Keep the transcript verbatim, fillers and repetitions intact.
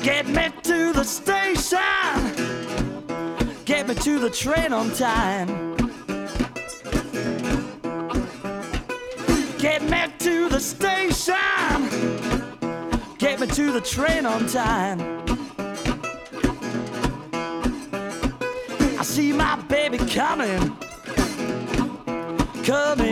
Get me to the station. Get me to the train on time. Get me to the station. Get me to the train on time. I see my baby coming, coming